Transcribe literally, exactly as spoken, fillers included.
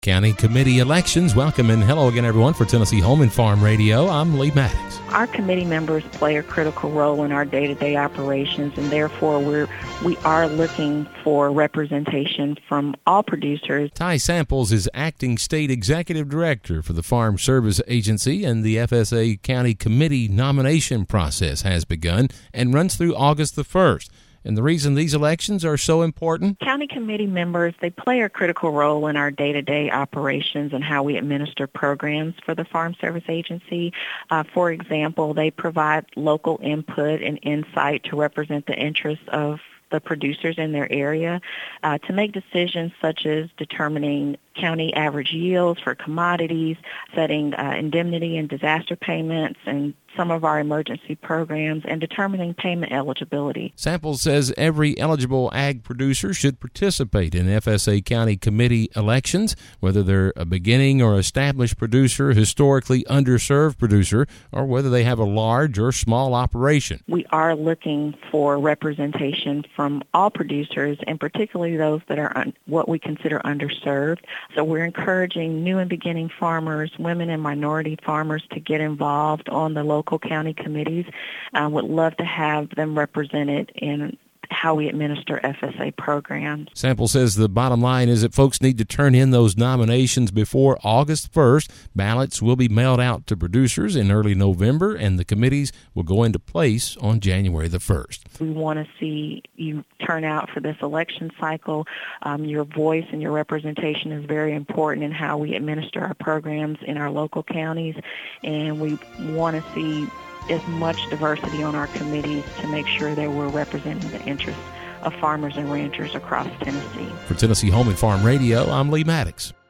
County Committee elections. Welcome and hello again, everyone, for Tennessee Home and Farm Radio. I'm Lee Maddox. Our committee members play a critical role in our day-to-day operations, and therefore we're, we are looking for representation from all producers. Ty Samples is Acting State Executive Director for the Farm Service Agency, and the F S A County Committee nomination process has begun and runs through August the first. And the reason these elections are so important? County committee members, they play a critical role in our day-to-day operations and how we administer programs for the Farm Service Agency. Uh, for example, they provide local input and insight to represent the interests of the producers in their area, uh, to make decisions such as determining county average yields for commodities, setting uh, indemnity and disaster payments, and some of our emergency programs, and determining payment eligibility. Samples says every eligible ag producer should participate in F S A County Committee elections, whether they're a beginning or established producer, historically underserved producer, or whether they have a large or small operation. We are looking for representation from all producers, and particularly those that are un- what we consider underserved. So we're encouraging new and beginning farmers, women and minority farmers to get involved on the local county committees. I uh, would love to have them represented in how we administer F S A programs. Sample says the bottom line is that folks need to turn in those nominations before August first. Ballots will be mailed out to producers in early November, and the committees will go into place on January the first. We want to see you turn out for this election cycle. Um, your voice and your representation is very important in how we administer our programs in our local counties, and we want to see as much diversity on our committees to make sure that we're representing the interests of farmers and ranchers across Tennessee. For Tennessee Home and Farm Radio, I'm Lee Maddox.